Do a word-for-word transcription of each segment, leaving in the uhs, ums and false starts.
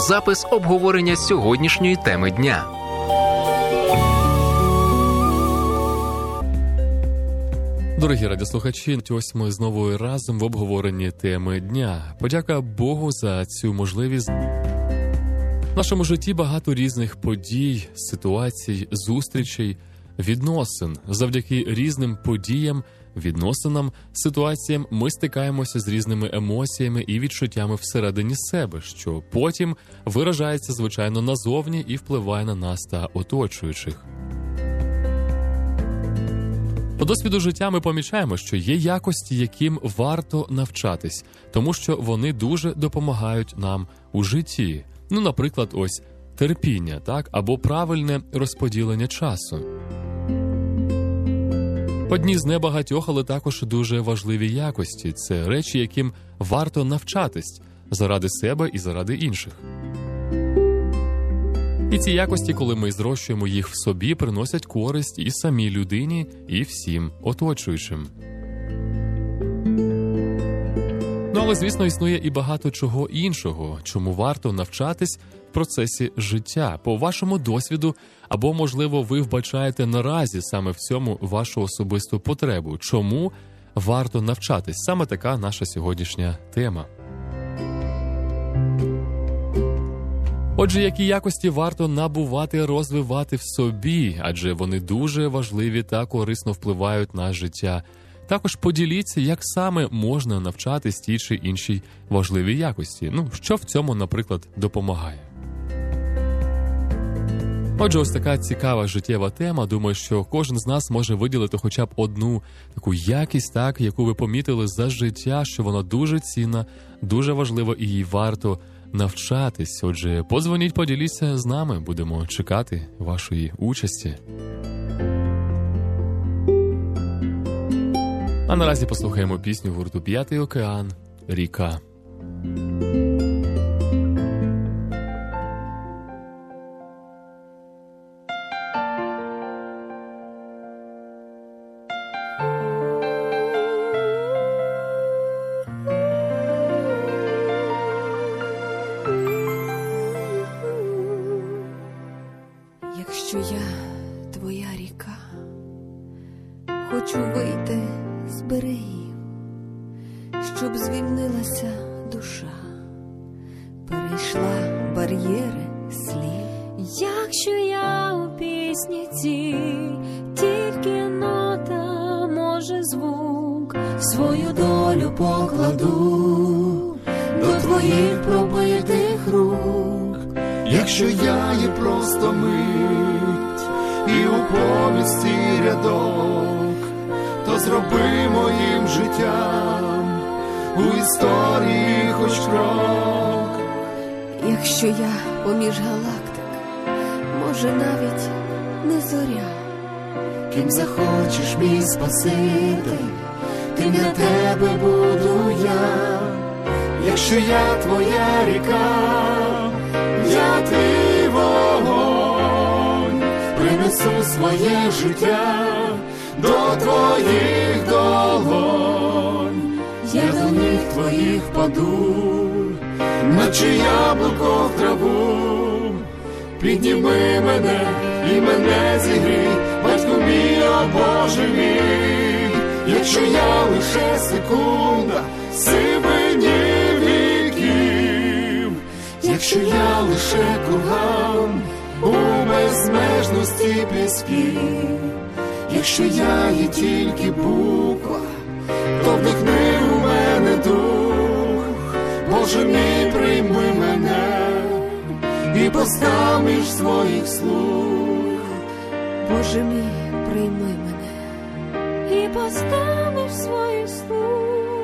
запис обговорення сьогоднішньої теми дня. Дорогі радіослухачі, ось ми знову разом в обговоренні теми дня. Подяка Богу за цю можливість. В нашому житті багато різних подій, ситуацій, зустрічей, відносин. Завдяки різним подіям, відносинам, ситуаціям ми стикаємося з різними емоціями і відчуттями всередині себе, що потім виражається, звичайно, назовні і впливає на нас та оточуючих. По досвіду життя ми помічаємо, що є якості, яким варто навчатись, тому що вони дуже допомагають нам у житті. Ну, наприклад, ось терпіння, так, або правильне розподілення часу. Одні з небагатьох, але також дуже важливі якості – це речі, яким варто навчатись заради себе і заради інших. І ці якості, коли ми зрощуємо їх в собі, приносять користь і самій людині, і всім оточуючим. Ну, але, звісно, існує і багато чого іншого, чому варто навчатись в процесі життя, по вашому досвіду, або, можливо, ви вбачаєте наразі саме в цьому вашу особисту потребу. Чому варто навчатись? Саме така наша сьогоднішня тема. Отже, які якості варто набувати, розвивати в собі, адже вони дуже важливі та корисно впливають на життя. Також поділіться, як саме можна навчатись тій чи іншій важливій якості. Ну, що в цьому, наприклад, допомагає. Отже, ось така цікава життєва тема. Думаю, що кожен з нас може виділити хоча б одну таку якість, так, яку ви помітили за життя, що вона дуже цінна, дуже важлива і їй варто навчатись. Отже, подзвоніть, поділіться з нами, будемо чекати вашої участі. А наразі послухаємо пісню гурту «П'ятий океан. Ріка». Якщо я твоя ріка, хочу вийти з берегів, щоб звільнилася душа, перейшла бар'єри слів. Якщо я у пісні цій, тільки нота, може звук, свою долю покладу до твоїх пробитих рук. Якщо я є просто мить і у повісті рядок, то зроби моїм життям у історії хоч крок. Якщо я поміж галактик, може навіть не зоря, ким захочеш мій Спаситель, тим для тебе буду я. Якщо я твоя ріка, я твій вогонь, принесу своє життя до твоїх долонь. Я до ніг твоїх впаду, наче яблуко в траву. Підніми мене і мене зігрій, батько мій, о Боже мій. Якщо я лише секунда в сивині віків, якщо я лише курган у безмежності пісків, якщо я є тільки буква, то вдихни у мене дух. Боже мій, прийми мене і постав між своїх слуг. Боже мій, прийми мене і постав між своїх слуг.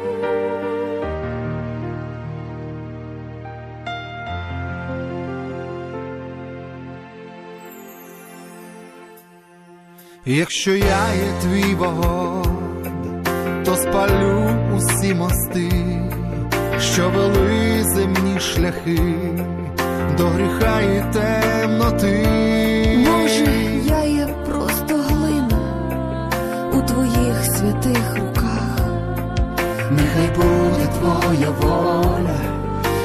Якщо я є твій вогонь, то спалю усі мости, що вели земні шляхи до гріха і темноти. Боже, я є просто глина у твоїх святих руках. Нехай буде твоя воля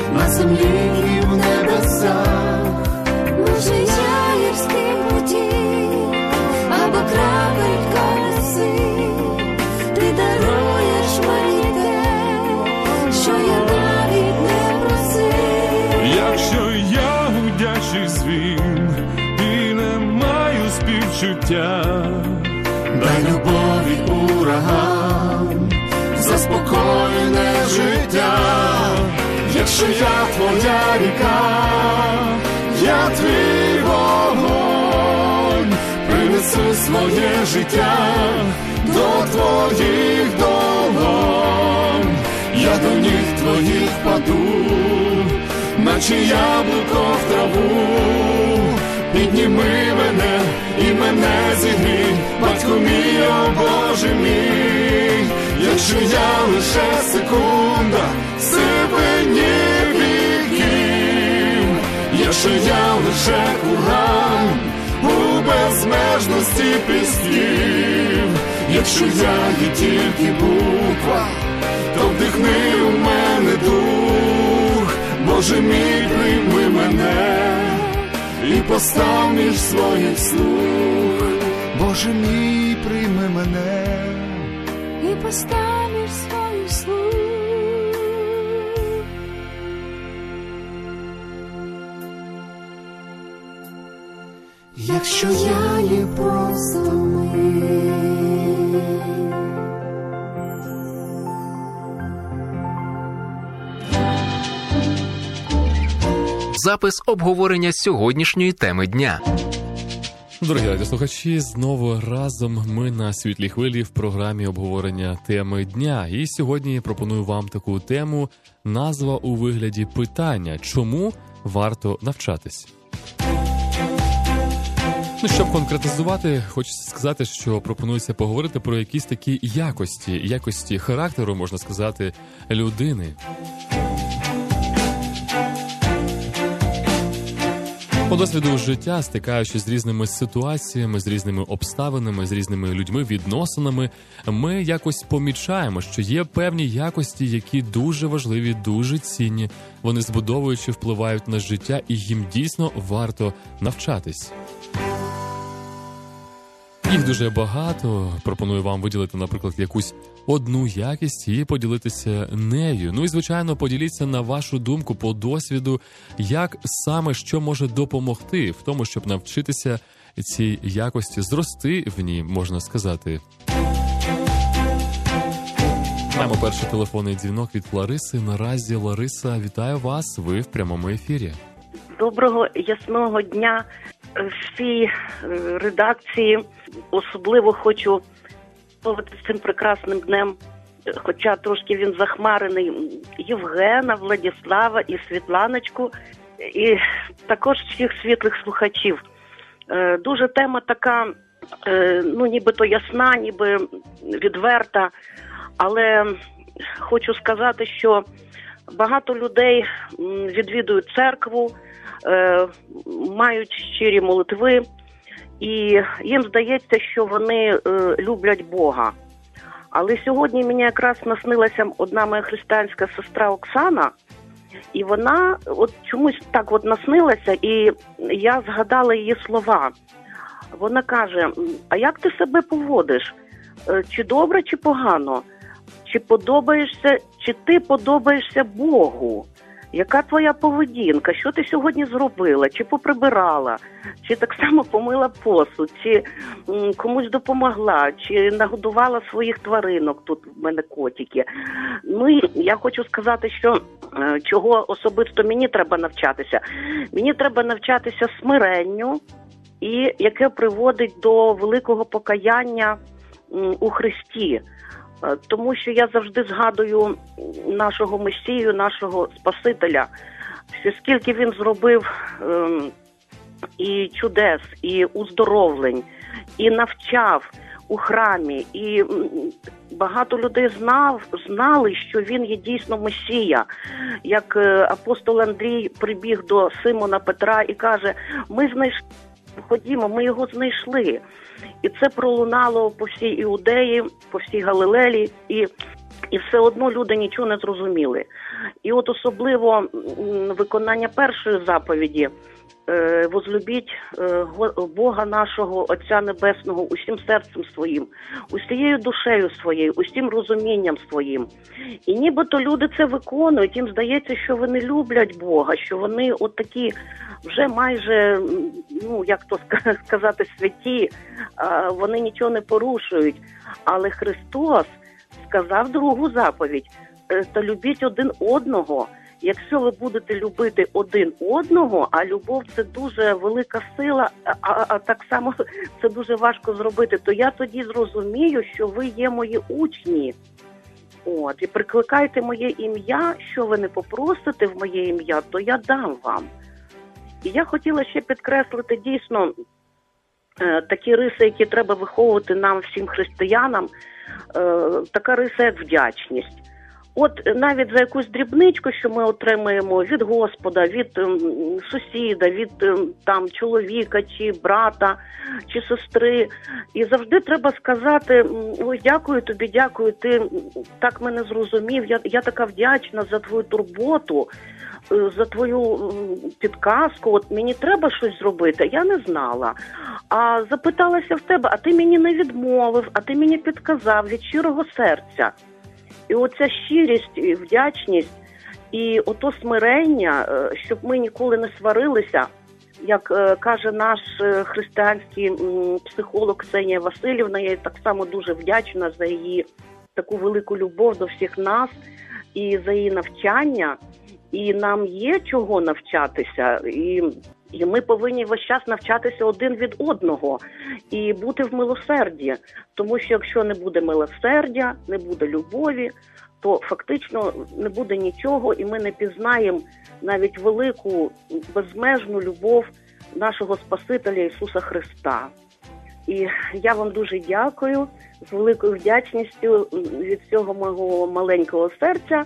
на землі і в небесах. Може, я гірський потік, або крапелька роси, ти даруєш мені те, що я навіть не просив. Якщо я гудячий звін і не маю співчуття, дай любові ураган, заспокоєне життя. Якщо я твоя ріка, я твій вогонь, принесу своє життя до твоїх долонь. Я до ніг твоїх впаду, наче яблуко в траву. Підніми мене і мене зігрій, батько мій, о Боже мій. Якщо я лише секунда в сивині віків, якщо я лише курган у безмежності пісків, якщо я є тільки буква, то вдихни у мене дух. Боже мій, прийми мене і постав між своїх слуг. Боже мій, прийми мене і постав між своїх слуг. Якщо я є просто ми. Запис обговорення сьогоднішньої теми дня. Дорогі радіослухачі, знову разом ми на світлій хвилі в програмі обговорення теми дня. І сьогодні пропоную вам таку тему, назва у вигляді питання: чому варто навчатись? Ну, щоб конкретизувати, хочеться сказати, що пропонується поговорити про якісь такі якості, якості характеру, можна сказати, людини. По досвіду життя, стикаючись з різними ситуаціями, з різними обставинами, з різними людьми, відносинами, ми якось помічаємо, що є певні якості, які дуже важливі, дуже цінні. Вони збудовуючи впливають на життя, і їм дійсно варто навчатись. Їх дуже багато. Пропоную вам виділити, наприклад, якусь одну якість і поділитися нею. Ну і, звичайно, поділіться на вашу думку по досвіду, як саме що може допомогти в тому, щоб навчитися цій якості, зрости в ній, можна сказати. Маємо перший телефонний дзвінок від Лариси. Наразі, Лариса, вітаю вас, ви в прямому ефірі. Доброго ясного дня всій редакції. Особливо хочу поводити з цим прекрасним днем, хоча трошки він захмарений, Євгена, Владислава і Світланочку, і також всіх світлих слухачів. Дуже тема така, ну нібито ясна, ніби відверта, але хочу сказати, що багато людей відвідують церкву, мають щирі молитви, і їм здається, що вони люблять Бога. Але сьогодні мені якраз наснилася одна моя християнська сестра Оксана, і вона от чомусь так от наснилася, і я згадала її слова. Вона каже: а як ти себе поводиш? Чи добре, чи погано? Чи подобаєшся, чи ти подобаєшся Богу? Яка твоя поведінка? Що ти сьогодні зробила? Чи поприбирала? Чи так само помила посуд? Чи м, комусь допомогла? Чи нагодувала своїх тваринок? Тут в мене котики. Ну і я хочу сказати, що е, чого особисто мені треба навчатися? Мені треба навчатися смиренню, і яке приводить до великого покаяння м, у Христі. Тому що я завжди згадую нашого Месію, нашого Спасителя, що скільки він зробив ем, і чудес, і уздоровлень, і навчав у храмі, і багато людей знав, знали, що він є дійсно Месія. Як апостол Андрій прибіг до Симона Петра і каже: ми знайшли, ходімо, ми його знайшли. І це пролунало по всій Іудеї, по всій Галилеї. І І все одно люди нічого не зрозуміли. І от особливо виконання першої заповіді «Возлюбіть Бога нашого, Отця Небесного, усім серцем своїм, усією душею своєю, усім розумінням своїм». І нібито люди це виконують, їм здається, що вони люблять Бога, що вони от такі вже майже, ну, як то сказати, святі, вони нічого не порушують. Але Христос сказав другу заповідь: «Та любіть один одного». Якщо ви будете любити один одного, а любов – це дуже велика сила, а, а так само це дуже важко зробити, то я тоді зрозумію, що ви є мої учні. От, і прикликайте моє ім'я, що ви не попросите в моє ім'я, то я дам вам. І я хотіла ще підкреслити дійсно е, такі риси, які треба виховувати нам, всім християнам, е, така риса, як вдячність. От навіть за якусь дрібничку, що ми отримуємо від Господа, від ем, сусіда, від ем, там чоловіка, чи брата, чи сестри, і завжди треба сказати: ой, дякую тобі, дякую, ти так мене зрозумів, я, я така вдячна за твою турботу, за твою підказку, от мені треба щось зробити, я не знала. А запиталася в тебе, а ти мені не відмовив, а ти мені підказав від щирого серця. І оця щирість, і вдячність, і ото смирення, щоб ми ніколи не сварилися, як каже наш християнський психолог Ксенія Васильівна, я так само дуже вдячна за її таку велику любов до всіх нас і за її навчання. І нам є чого навчатися, і, і ми повинні весь час навчатися один від одного і бути в милосерді. Тому що якщо не буде милосердя, не буде любові, то фактично не буде нічого, і ми не пізнаємо навіть велику, безмежну любов нашого Спасителя Ісуса Христа. І я вам дуже дякую, з великою вдячністю від всього мого маленького серця,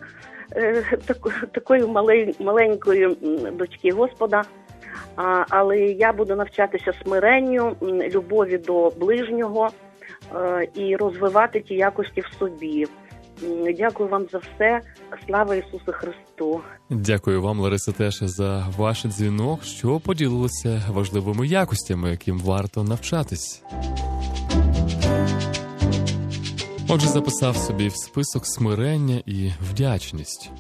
такої маленької дочки Господа, але я буду навчатися смиренню, любові до ближнього і розвивати ті якості в собі. Дякую вам за все. Слава Ісусу Христу! Дякую вам, Лариса, теж за ваш дзвінок, що поділилися важливими якостями, яким варто навчатись. Отже, записав собі в список смирення і вдячність.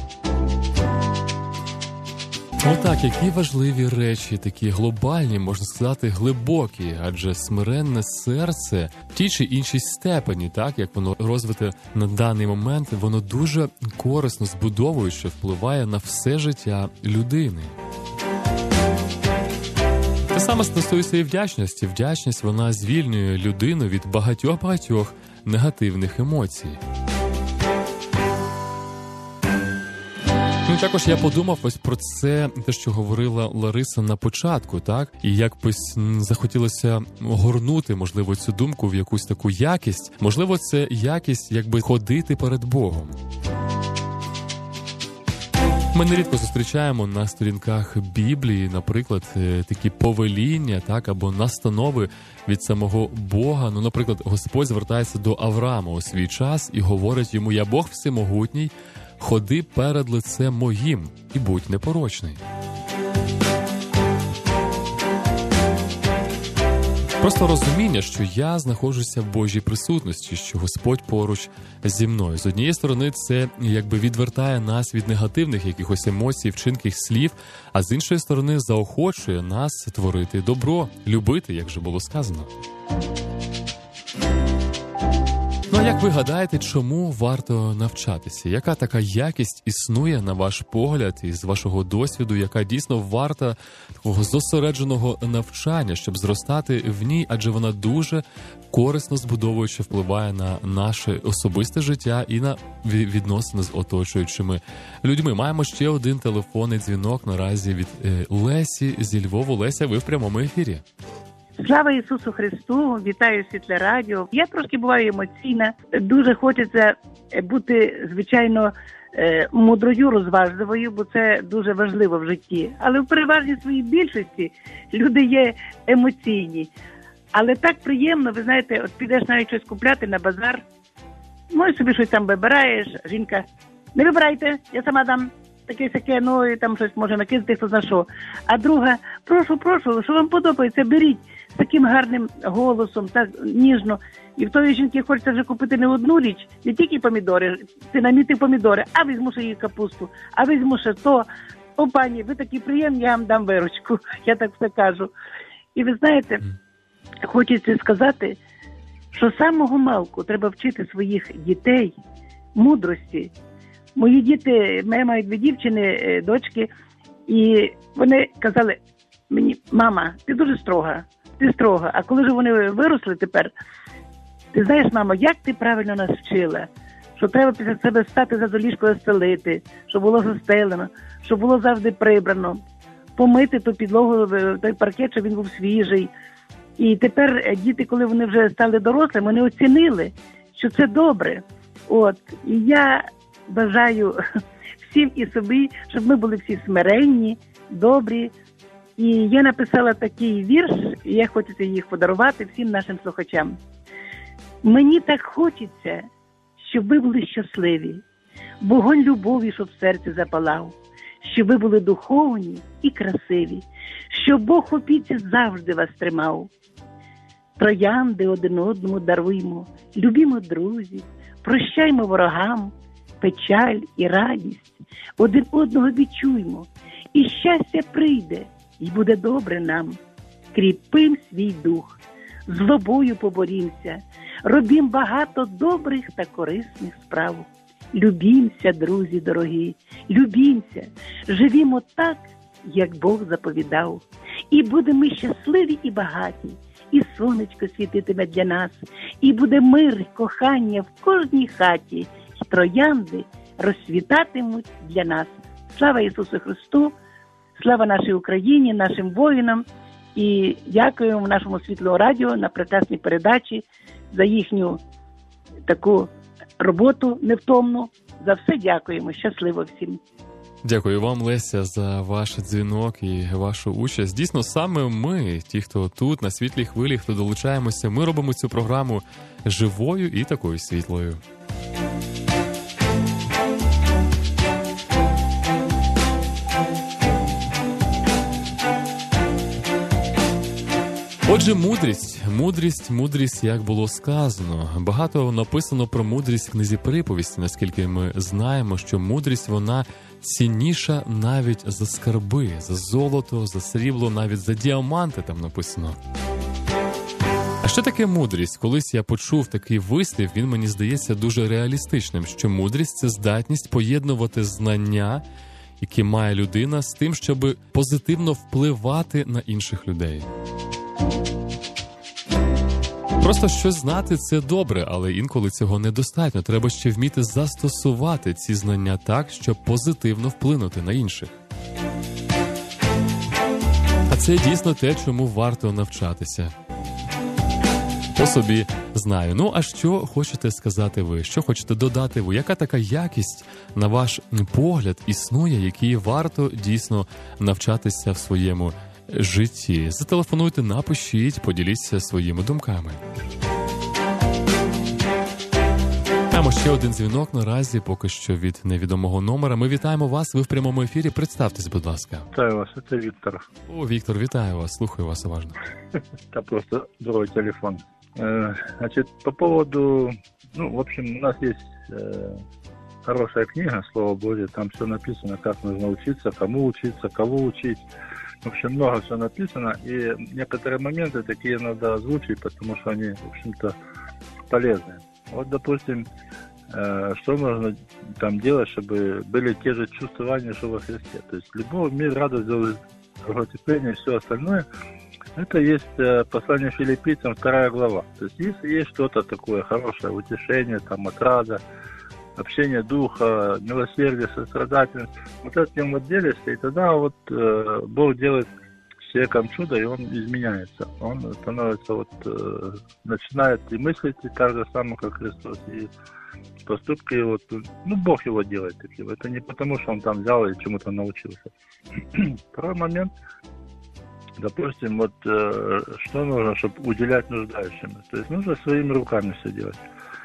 Отак, які важливі речі, такі глобальні, можна сказати, глибокі, адже смиренне серце в тій чи іншій степені, так, як воно розвите на даний момент, воно дуже корисно, збудовуюче впливає на все життя людини. Те саме стосується і вдячності. Вдячність, вона звільнює людину від багатьох-багатьох негативних емоцій. Ну, також я подумав ось про це, те, що говорила Лариса на початку, так? І якось захотілося огорнути, можливо, цю думку в якусь таку якість. Можливо, це якість, якби ходити перед Богом. Ми нерідко зустрічаємо на сторінках Біблії, наприклад, такі повеління, так, або настанови від самого Бога. Ну, наприклад, Господь звертається до Авраама у свій час і говорить йому: «Я Бог всемогутній, ходи перед лицем моїм і будь непорочний». Просто розуміння, що я знаходжуся в Божій присутності, що Господь поруч зі мною. З однієї сторони, це якби відвертає нас від негативних якихось емоцій, вчинків, слів, а з іншої сторони заохочує нас творити добро, любити, як вже було сказано. Ну, а як ви гадаєте, чому варто навчатися? Яка така якість існує, на ваш погляд, із вашого досвіду, яка дійсно варта такого зосередженого навчання, щоб зростати в ній, адже вона дуже корисно збудовуючи впливає на наше особисте життя і на відносини з оточуючими людьми. Маємо ще один телефонний дзвінок наразі від Лесі зі Львова. Леся, ви в прямому ефірі. Слава Ісусу Христу! Вітаю Світле Радіо. Я трошки буваю емоційна. Дуже хочеться бути, звичайно, мудрою, розважливою, бо це дуже важливо в житті. Але в переважній своїй більшості люди є емоційні. Але так приємно, ви знаєте, от підеш навіть щось купляти на базар, Ну і собі щось там вибираєш, жінка, не вибирайте, я сама дам таке сяке, ну і там щось може накидати, хто за що. А друга, прошу, прошу, що вам подобається, беріть з таким гарним голосом, так ніжно. І в тої жінки хочеться вже купити не одну річ, не тільки помідори, ти наміти помідори, а візьму ще її капусту, а візьму ще то. О, пані, ви такі приємні, я вам дам виручку, я так все кажу. І ви знаєте, хочеться сказати, що з самого малку треба вчити своїх дітей мудрості. Мої діти, мене мають дві дівчини, дочки, і вони казали мені, мама, ти дуже строга, ти строга. А коли ж вони виросли тепер, ти знаєш, мамо, як ти правильно нас вчила, що треба після себе стати за доліжкою, стелити, щоб було застелено, щоб було завжди прибрано, помити ту підлогу, той паркет, щоб він був свіжий. І тепер діти, коли вони вже стали дорослими, вони оцінили, що це добре. От. І я бажаю всім і собі, щоб ми були всі смиренні, добрі. І я написала такий вірш, і я хочу їх подарувати всім нашим слухачам. Мені так хочеться, щоб ви були щасливі, вогонь любові, щоб в серці запалав, щоб ви були духовні і красиві, щоб Бог у опіці завжди вас тримав. Троянди один одному даруймо, любімо друзів, прощаймо ворогам, печаль і радість, один одного відчуймо, і щастя прийде, і буде добре нам. Кріпим свій дух, злобою поборімся, робім багато добрих та корисних справ. Любімся, друзі дорогі, любімся, живімо так, як Бог заповідав. І будемо щасливі і багаті, і сонечко світитиме для нас, і буде мир, кохання в кожній хаті, і троянди розцвітатимуть для нас. Слава Ісусу Христу, слава нашій Україні, нашим воїнам, і дякуємо нашому Світлому радіо на прекрасній передачі за їхню таку роботу невтомну. За все дякуємо. Щасливо всім. Дякую вам, Леся, за ваш дзвінок і вашу участь. Дійсно, саме ми, ті, хто тут, на Світлій хвилі, хто долучаємося, ми робимо цю програму живою і такою світлою. Отже, мудрість, мудрість, мудрість, як було сказано. Багато написано про мудрість в книзі «Приповісті», наскільки ми знаємо, що мудрість, вона цінніша навіть за скарби, за золото, за срібло, навіть за діаманти там написано. А що таке мудрість? Колись я почув такий вислів, він мені здається дуже реалістичним, що мудрість – це здатність поєднувати знання, які має людина, з тим, щоб позитивно впливати на інших людей. Просто щось знати – це добре, але інколи цього недостатньо. Треба ще вміти застосувати ці знання так, щоб позитивно вплинути на інших. А це дійсно те, чому варто навчатися. По собі знаю. Ну, а що хочете сказати ви? Що хочете додати ви? Яка така якість, на ваш погляд, існує, якій варто дійсно навчатися в своєму житті? Зателефонуйте, напишіть, поділіться своїми думками. Маємо ще один дзвінок наразі, поки що від невідомого номера. Ми вітаємо вас, ви в прямому ефірі. Представтесь, будь ласка. Вітаю вас, це Віктор. О, Віктор, вітаю вас, слухаю вас уважно. Это просто другой телефон. Значит, по поводу, ну, в общем, у нас есть э, хорошая книга, Слово Божье, там все написано, как нужно учиться, кому учиться, кого учить. В общем, много все написано, и некоторые моменты такие надо озвучить, потому что они, в общем-то, полезны. Вот, допустим, э, что нужно там делать, чтобы были те же чувствования, что во Христе. То есть любовь, мир, радость, долготерпение и все остальное. Это есть э, послание филиппийцам, вторая глава. То есть если есть что-то такое хорошее, утешение, там, отрада, общение духа, милосердие, сострадательность, вот этим вот делишься, и тогда вот э, Бог делает с человеком чудо, и он изменяется. Он становится вот, э, начинает и мыслить и так же самое, как Христос, и поступки его, ну, Бог его делает таким. Это не потому, что он там взял и чему-то научился. Второй момент, допустим, вот э, что нужно, чтобы уделять нуждающимся. То есть нужно своими руками все делать.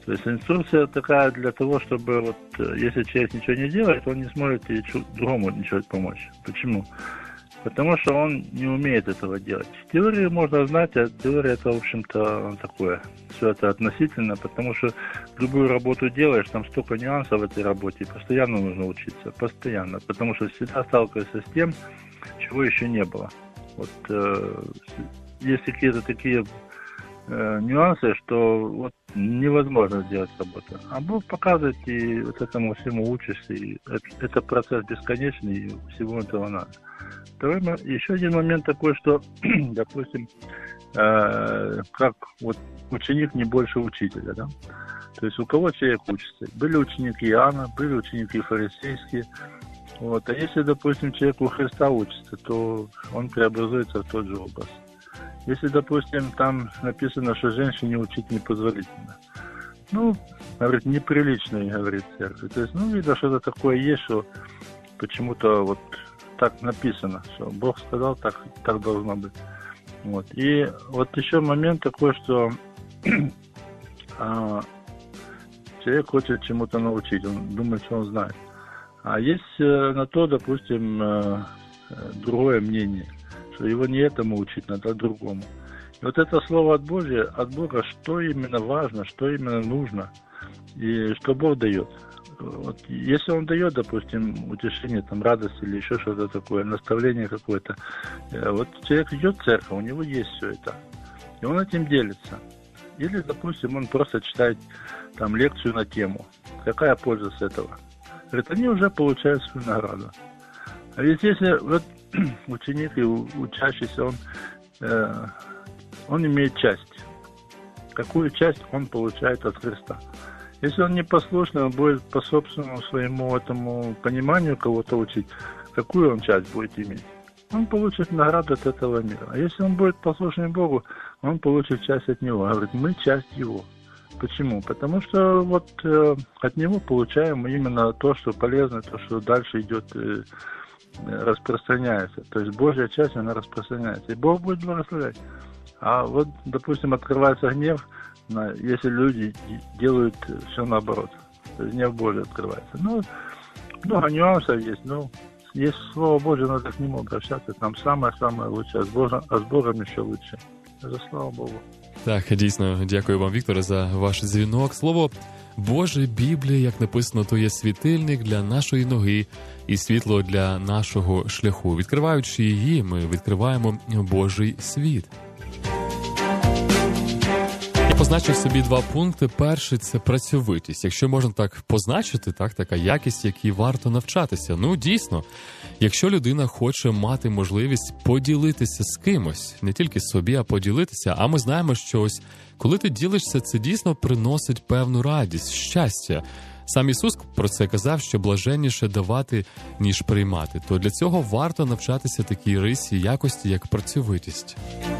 То есть инструкция такая для того, чтобы вот, если человек ничего не делает, он не сможет и другому ничего помочь. Почему? Потому что он не умеет этого делать. В теории можно знать, а теория это, в общем-то, такое. Все это относительно, потому что любую работу делаешь, там столько нюансов в этой работе, и постоянно нужно учиться, постоянно. Потому что всегда сталкиваешься с тем, чего еще не было. Вот э, есть какие-то такие э, нюансы, что вот невозможно сделать работу. А Бог показывает, и вот этому всему учишься, и это, это процесс бесконечный, и всего этого надо. Второй, еще один момент такой, что, допустим, э, как вот ученик не больше учителя, да? То есть у кого человек учится? Были ученики Иоанна, были ученики фарисейские. Вот. А если, допустим, человек у Христа учится, то он преобразуется в тот же образ. Если, допустим, там написано, что женщине учить непозволительно, ну, говорит, неприлично, говорит церковь. То есть, ну, видно, что-то такое есть, что почему-то вот так написано, что Бог сказал, так, так должно быть. Вот. И вот еще момент такой, что а, человек хочет чему-то научить, он думает, что он знает. А есть э, на то, допустим, э, другое мнение, что его не этому учить, надо другому. И вот это слово от Божия, от Бога, что именно важно, что именно нужно, и что Бог дает. Вот, если Он дает, допустим, утешение, там, радость или еще что-то такое, наставление какое-то, э, вот человек идет в церковь, у него есть все это, и он этим делится. Или, допустим, он просто читает там лекцию на тему. Какая польза с этого? Говорит, они уже получают свою награду. А ведь если вот ученик и учащийся, он, э, он имеет часть. Какую часть он получает от Христа? Если он непослушный, он будет по собственному своему этому пониманию кого-то учить, какую он часть будет иметь? Он получит награду от этого мира. А если он будет послушным Богу, он получит часть от Него. Говорит, мы часть Его. Почему? Потому что вот э, от Него получаем именно то, что полезно, то, что дальше идет, э, распространяется. То есть Божья часть, она распространяется. И Бог будет благословлять. А вот, допустим, открывается гнев, на, если люди делают все наоборот. То есть гнев Божий открывается. Ну, много нюансов есть, но есть Слово Божье, надо к Нему обращаться. Там самое-самое лучшее. А с Богом, а с Богом еще лучше. За слава Богу. Так, дійсно, дякую вам, Вікторе, за ваш дзвінок. Слово Боже, Біблія, як написано, то є світильник для нашої ноги і світло для нашого шляху. Відкриваючи її, ми відкриваємо Божий світ. Я позначив собі два пункти. Перший – це працьовитість. Якщо можна так позначити, так, така якість, якій варто навчатися. Ну, дійсно, якщо людина хоче мати можливість поділитися з кимось, не тільки собі, а поділитися, а ми знаємо, що ось, коли ти ділишся, це дійсно приносить певну радість, щастя. Сам Ісус про це казав, що блаженніше давати, ніж приймати. То для цього варто навчатися такій рисі якості, як працьовитість.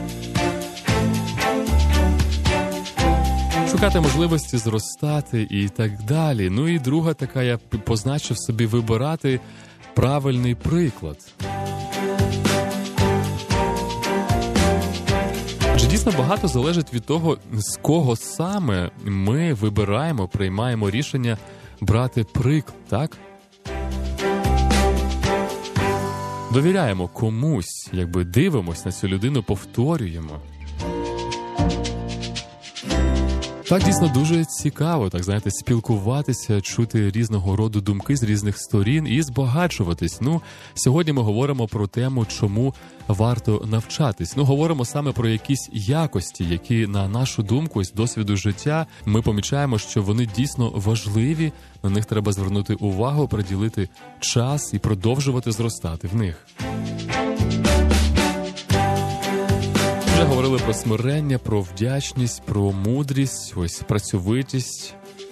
Шукати можливості зростати і так далі. Ну і друга така, я позначив собі, вибирати правильний приклад. Адже дійсно багато залежить від того, з кого саме ми вибираємо, приймаємо рішення брати приклад, так? Довіряємо комусь, якби дивимось на цю людину, повторюємо. Так, дійсно, дуже цікаво, так, знаєте, спілкуватися, чути різного роду думки з різних сторін і збагачуватись. Ну, сьогодні ми говоримо про тему, чому варто навчатись. Ну, говоримо саме про якісь якості, які, на нашу думку, з досвіду життя, ми помічаємо, що вони дійсно важливі, на них треба звернути увагу, приділити час і продовжувати зростати в них. Вже говорили про смирення, про вдячність, про мудрість, ось працьовитість.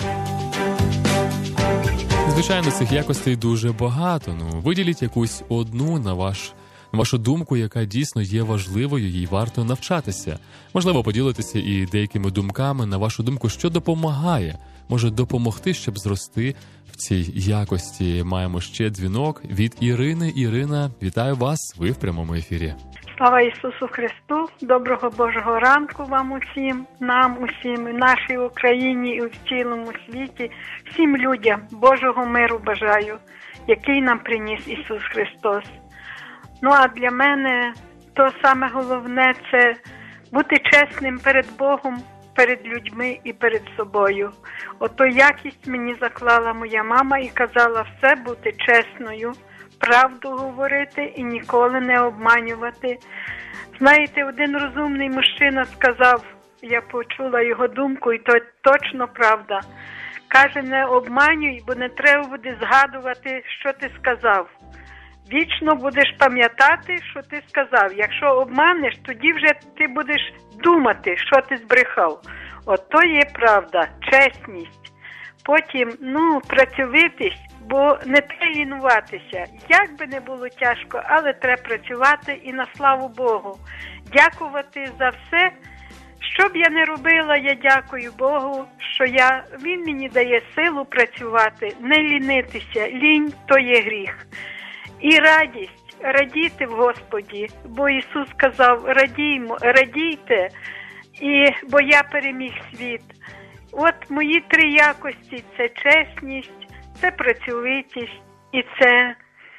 Звичайно, цих якостей дуже багато. Ну, виділіть якусь одну на ваш, на вашу думку, яка дійсно є важливою, їй варто навчатися. Можливо, поділитися і деякими думками, на вашу думку, що допомагає, може допомогти, щоб зрости в цій якості. Маємо ще дзвінок від Ірини. Ірина, вітаю вас, ви в прямому ефірі. Слава Ісусу Христу, доброго Божого ранку вам усім, нам усім, і нашій Україні, і в цілому світі, всім людям Божого миру бажаю, який нам приніс Ісус Христос. Ну а для мене то саме головне – це бути чесним перед Богом, перед людьми і перед собою. Ото якість мені заклала моя мама і казала все бути чесною, правду говорити і ніколи не обманювати. Знаєте, один розумний мужчина сказав, я почула його думку, і то точно правда. Каже, не обманюй, бо не треба буде згадувати, що ти сказав. Вічно будеш пам'ятати, що ти сказав. Якщо обманеш, тоді вже ти будеш думати, що ти збрехав. От то є правда, чесність. Потім, ну, працьовитість, бо не треба лінуватися. Як би не було тяжко, але треба працювати і на славу Богу. Дякувати за все. Що б я не робила, я дякую Богу, що я, Він мені дає силу працювати, не лінитися. Лінь – то є гріх. І радість, радіти в Господі, бо Ісус сказав, радіймо, радійте, і, бо я переміг світ. От мої три якості – це чесність, це працьовитість і це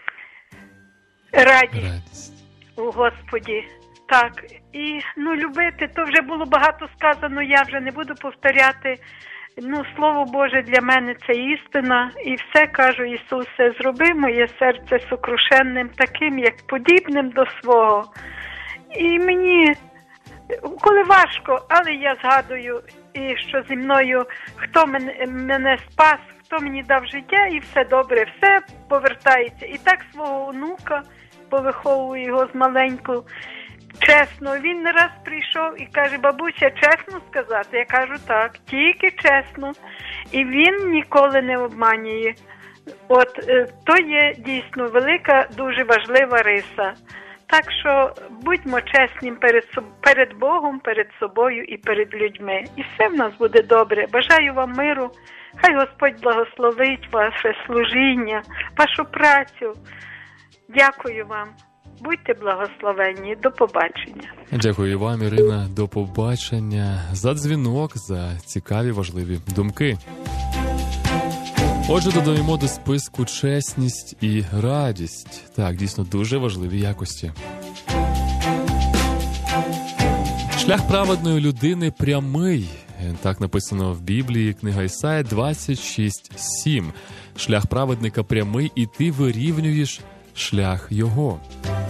радість, радість у Господі. Так, і, ну, любити, то вже було багато сказано, я вже не буду повторяти. Ну, Слово Боже для мене – це істина, і все, кажу, Ісусе, зроби моє серце сокрушенним, таким, як подібним до свого. І мені, коли важко, але я згадую, і що зі мною, хто мене, мене спас, хто мені дав життя, і все добре, все повертається. І так свого онука, повиховую його з маленьку, чесно, він не раз прийшов і каже, бабуся, чесно сказати? Я кажу, так, тільки чесно. І він ніколи не обманює. От, то є дійсно велика, дуже важлива риса. Так що будьмо чесним перед, перед Богом, перед собою і перед людьми. І все в нас буде добре. Бажаю вам миру. Хай Господь благословить ваше служіння, вашу працю. Дякую вам. Будьте благословенні. До побачення. Дякую вам, Ірина. До побачення. За дзвінок, за цікаві, важливі думки. Отже, додаємо до списку чесність і радість. Так, дійсно, дуже важливі якості. Шлях праведної людини прямий. Так написано в Біблії, книга Ісая двадцять шість сім. Шлях праведника прямий, і ти вирівнюєш шлях його.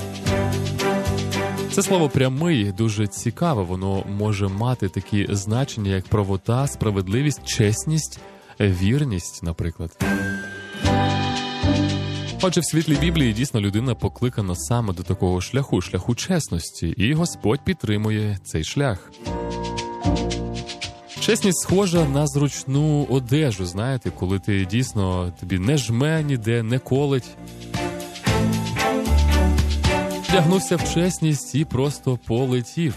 Це слово «прямий» дуже цікаве, воно може мати такі значення, як правота, справедливість, чесність, вірність, наприклад. Отже, в світлі Біблії дійсно людина покликана саме до такого шляху, шляху чесності, і Господь підтримує цей шлях. Чесність схожа на зручну одежу, знаєте, коли ти дійсно, тобі не жме ніде, не колить. Вдягнувся в чесність і просто полетів.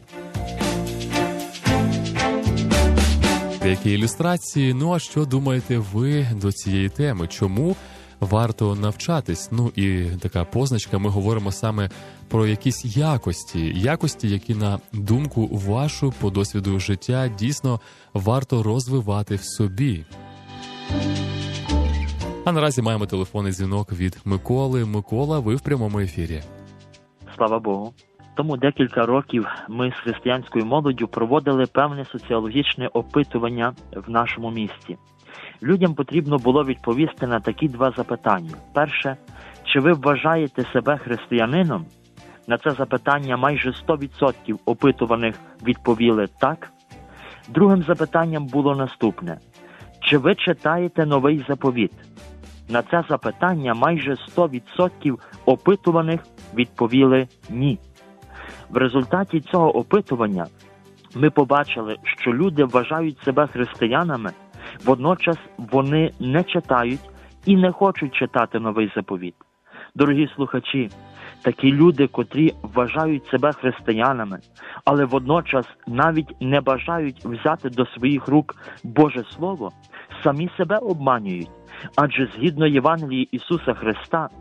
Деякі ілюстрації. Ну а що думаєте ви до цієї теми? Чому варто навчатись? Ну і така позначка, ми говоримо саме про якісь якості. Якості, які, на думку вашу, по досвіду життя, дійсно варто розвивати в собі. А наразі маємо телефонний дзвінок від Миколи. Микола, ви в прямому ефірі. Слава Богу. Тому декілька років ми з християнською молоддю проводили певне соціологічне опитування в нашому місті. Людям потрібно було відповісти на такі два запитання. Перше, чи ви вважаєте себе християнином? На це запитання майже сто відсотків опитуваних відповіли «так». Другим запитанням було наступне. Чи ви читаєте Новий Заповіт? На це запитання майже сто відсотків опитуваних відповіли «ні». В результаті цього опитування ми побачили, що люди вважають себе християнами, водночас вони не читають і не хочуть читати Новий Заповіт. Дорогі слухачі, такі люди, котрі вважають себе християнами, але водночас навіть не бажають взяти до своїх рук Боже Слово, самі себе обманюють. Адже згідно Євангелії Ісуса Христа,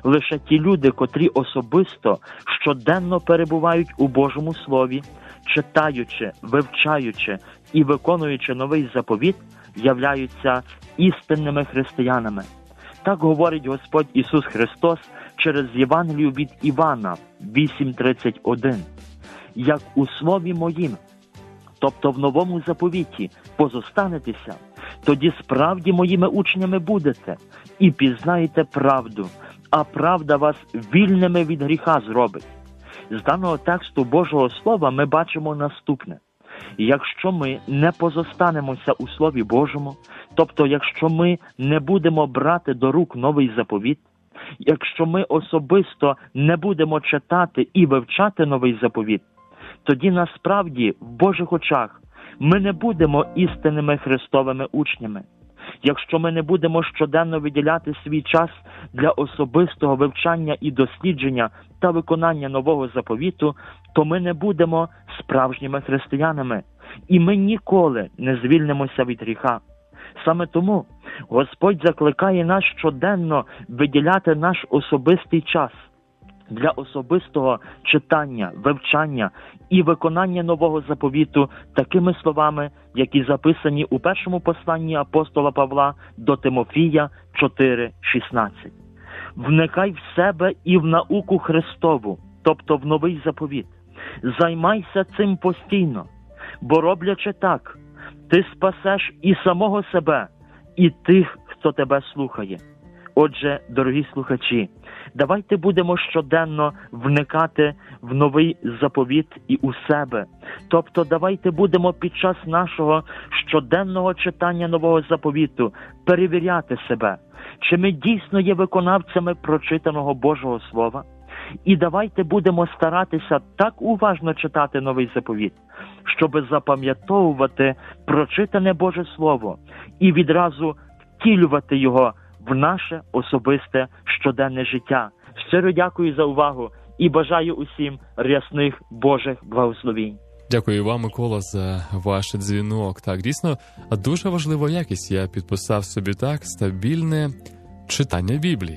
Лише ті люди, котрі особисто щоденно перебувають у Божому Слові, читаючи, вивчаючи і виконуючи новий заповіт, являються істинними християнами. Так говорить Господь Ісус Христос через Євангелію від Івана вісім тридцять один. «Як у Слові Моїм, тобто в новому заповіті, позостанетеся, тоді справді моїми учнями будете і пізнаєте правду, а правда вас вільними від гріха зробить». З даного тексту Божого Слова ми бачимо наступне. Якщо ми не позостанемося у Слові Божому, тобто якщо ми не будемо брати до рук новий заповіт, якщо ми особисто не будемо читати і вивчати новий заповіт, тоді насправді в Божих очах ми не будемо істинними Христовими учнями. Якщо ми не будемо щоденно виділяти свій час для особистого вивчання і дослідження та виконання нового заповіту, то ми не будемо справжніми християнами, і ми ніколи не звільнимося від гріха. Саме тому Господь закликає нас щоденно виділяти наш особистий час для особистого читання, вивчання і виконання нового заповіту такими словами, які записані у першому посланні апостола Павла до Тимофія чотири шістнадцять. «Вникай в себе і в науку Христову, тобто в новий заповіт. Займайся цим постійно, бо роблячи так, ти спасеш і самого себе, і тих, хто тебе слухає». Отже, дорогі слухачі, давайте будемо щоденно вникати в новий заповіт і у себе. Тобто давайте будемо під час нашого щоденного читання нового заповіту перевіряти себе, чи ми дійсно є виконавцями прочитаного Божого Слова. І давайте будемо старатися так уважно читати новий заповіт, щоб запам'ятовувати прочитане Боже Слово і відразу втілювати його в наше особисте щоденне життя. Щиро дякую за увагу і бажаю усім рясних Божих благословінь. Дякую вам, Микола, за ваш дзвінок. Так, дійсно, дуже важлива якість. Я підписав собі так: стабільне читання Біблії.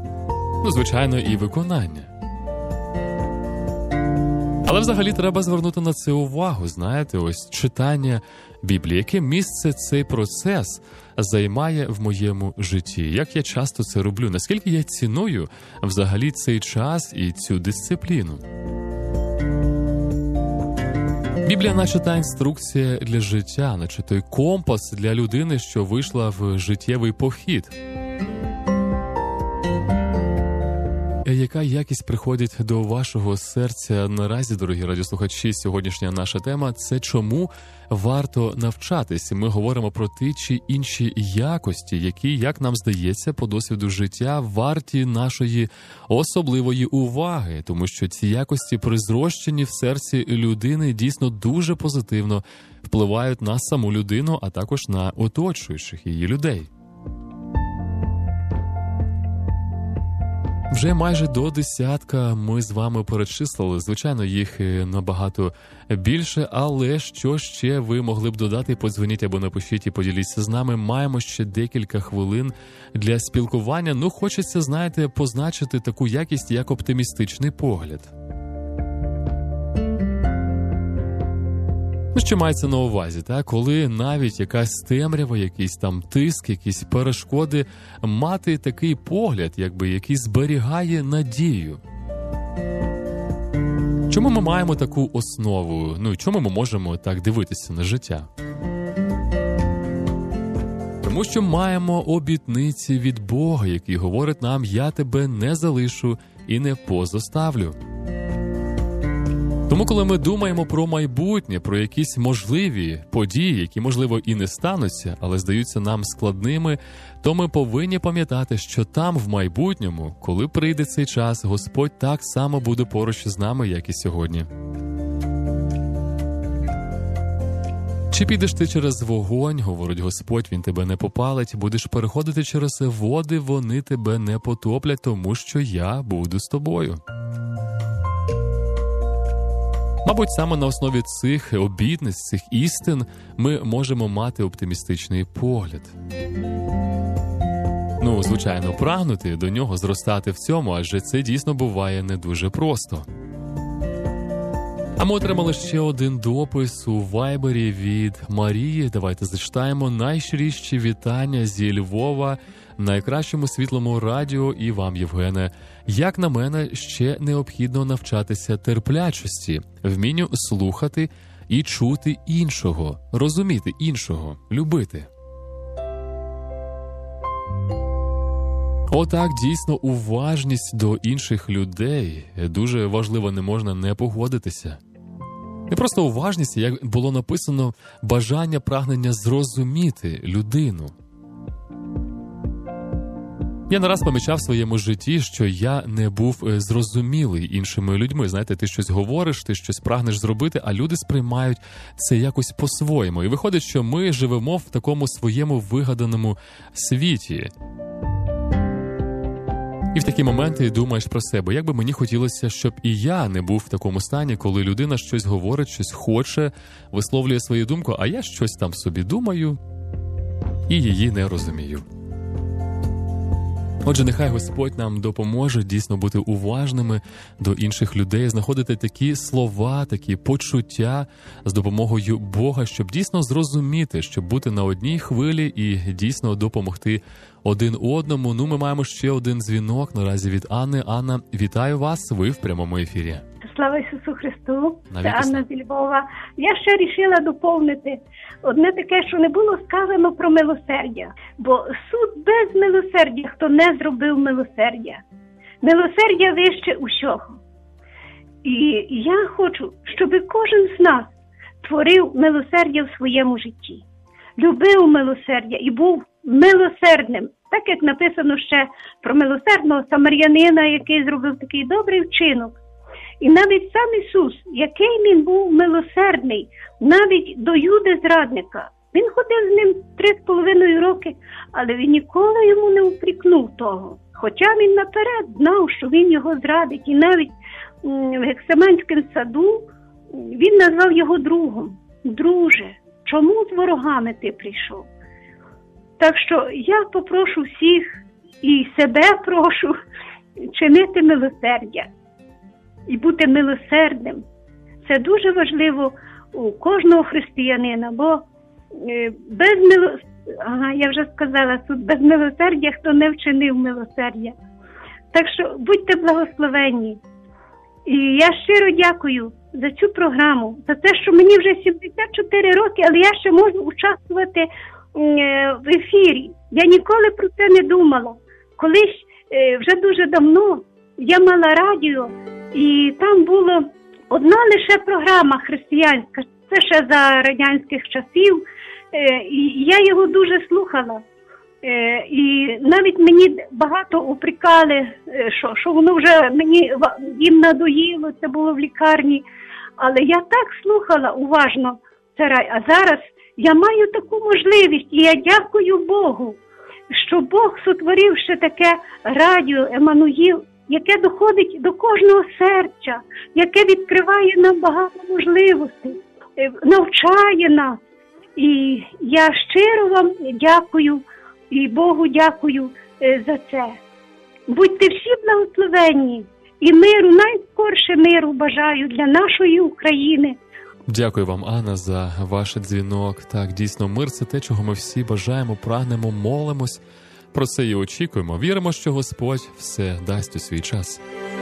Ну, звичайно, і виконання. Але взагалі треба звернути на це увагу, знаєте, ось читання Біблії. Яке місце цей процес займає в моєму житті? Як я часто це роблю? Наскільки я ціную взагалі цей час і цю дисципліну? Біблія наче та інструкція для життя, наче той компас для людини, що вийшла в життєвий похід. Яка якість приходить до вашого серця наразі, дорогі радіослухачі? Сьогоднішня наша тема – це чому варто навчатись. Ми говоримо про ті чи інші якості, які, як нам здається, по досвіду життя варті нашої особливої уваги, тому що ці якості при зрощенні в серці людини дійсно дуже позитивно впливають на саму людину, а також на оточуючих її людей. Вже майже до десятка ми з вами перечислили. Звичайно, їх набагато більше, але що ще ви могли б додати? Подзвоніть або напишіть і поділіться з нами. Маємо ще декілька хвилин для спілкування. Ну, хочеться, знаєте, позначити таку якість, як оптимістичний погляд. Ну, що мається на увазі, так? Коли навіть якась темрява, якийсь там тиск, якісь перешкоди, мати такий погляд, якби, який зберігає надію. Чому ми маємо таку основу? Ну, чому ми можемо так дивитися на життя? Тому що маємо обітниці від Бога, який говорить нам: «Я тебе не залишу і не позоставлю». Тому, коли ми думаємо про майбутнє, про якісь можливі події, які, можливо, і не стануться, але здаються нам складними, то ми повинні пам'ятати, що там, в майбутньому, коли прийде цей час, Господь так само буде поруч із нами, як і сьогодні. Чи підеш ти через вогонь, говорить Господь, він тебе не попалить, будеш переходити через води, вони тебе не потоплять, тому що я буду з тобою. Мабуть, саме на основі цих обітниць, цих істин ми можемо мати оптимістичний погляд. Ну, звичайно, прагнути до нього, зростати в цьому, адже це дійсно буває не дуже просто. А ми отримали ще один допис у Вайбері від Марії. Давайте зачитаємо. Найщиріші вітання зі Львова, найкращому світлому радіо і вам, Євгене. Як на мене, ще необхідно навчатися терплячості, вмінню слухати і чути іншого, розуміти іншого, любити. Отак, дійсно, уважність до інших людей дуже важливо, не можна не погодитися. Не просто уважність, як було написано, бажання, прагнення зрозуміти людину. Я не раз помічав в своєму житті, що я не був зрозумілий іншими людьми. Знаєте, ти щось говориш, ти щось прагнеш зробити, а люди сприймають це якось по-своєму. І виходить, що ми живемо в такому своєму вигаданому світі. І в такі моменти думаєш про себе, як би мені хотілося, щоб і я не був в такому стані, коли людина щось говорить, щось хоче, висловлює свою думку, а я щось там собі думаю і її не розумію. Отже, нехай Господь нам допоможе дійсно бути уважними до інших людей, знаходити такі слова, такі почуття з допомогою Бога, щоб дійсно зрозуміти, щоб бути на одній хвилі і дійсно допомогти один одному. Ну, ми маємо ще один дзвінок наразі від Анни. Анна, вітаю вас, ви в прямому ефірі. Слава Ісусу Христу, Навіки це Анна зі Львова. Я ще рішила доповнити одне таке, що не було сказано про милосердя. Бо суд без милосердя, хто не зробив милосердя. Милосердя вище усього. І я хочу, щоб кожен з нас творив милосердя в своєму житті. Любив милосердя і був милосердним. Так, як написано ще про милосердного самарянина, який зробив такий добрий вчинок. І навіть сам Ісус, який він був милосердний, навіть до Юди зрадника. Він ходив з ним три з половиною роки, але він ніколи йому не упрекнув того. Хоча він наперед знав, що він його зрадить. І навіть в Гефсиманському саду він назвав його другом. Друже, чому з ворогами ти прийшов? Так що я попрошу всіх і себе прошу чинити милосердя. І бути милосердним. Це дуже важливо у кожного християнина, бо без милосердя, ага, я вже сказала, тут без милосердя, хто не вчинив милосердя. Так що будьте благословенні. І я щиро дякую за цю програму, за те, що мені вже сімдесят чотири роки, але я ще можу участвувати в ефірі. Я ніколи про це не думала. Колись, вже дуже давно, я мала радіо, і там була одна лише програма християнська, це ще за радянських часів, і я його дуже слухала. І навіть мені багато упрекали, що, що воно вже мені, їм надоїло, це було в лікарні. Але я так слухала уважно це, а зараз я маю таку можливість, і я дякую Богу, що Бог сотворив ще таке радіо Еммануїл, яке доходить до кожного серця, яке відкриває нам багато можливостей, навчає нас. І я щиро вам дякую і Богу дякую за це. Будьте всі благословенні і миру, найскорше миру бажаю для нашої України. Дякую вам, Анна, за ваш дзвінок. Так, дійсно, мир – це те, чого ми всі бажаємо, прагнемо, молимось. Про це і очікуємо. Віримо, що Господь все дасть у свій час.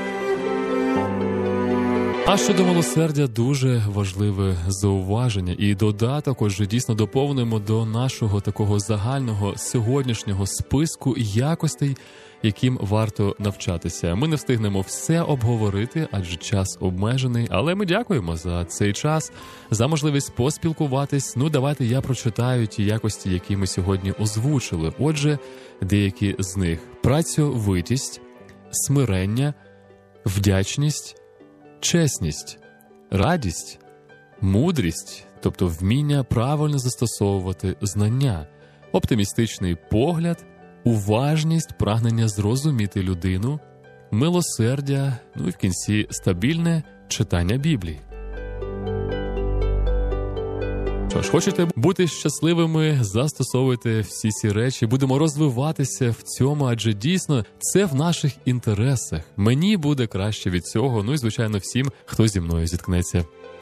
А щодо милосердя, дуже важливе зауваження і додаток, отже, дійсно доповнимо до нашого такого загального сьогоднішнього списку якостей, яким варто навчатися. Ми не встигнемо все обговорити, адже час обмежений, але ми дякуємо за цей час, за можливість поспілкуватись. Ну, давайте я прочитаю ті якості, які ми сьогодні озвучили. Отже, деякі з них: працьовитість, смирення, вдячність, чесність, радість, мудрість, тобто вміння правильно застосовувати знання, оптимістичний погляд, уважність, прагнення зрозуміти людину, милосердя, ну і в кінці стабільне читання Біблії. Тож, хочете бути щасливими, застосовуйте всі ці речі, будемо розвиватися в цьому, адже дійсно це в наших інтересах. Мені буде краще від цього, ну і, звичайно, всім, хто зі мною зіткнеться.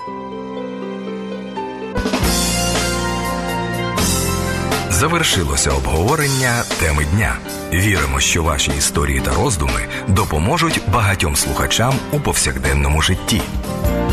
Завершилося обговорення теми дня. Віримо, що ваші історії та роздуми допоможуть багатьом слухачам у повсякденному житті.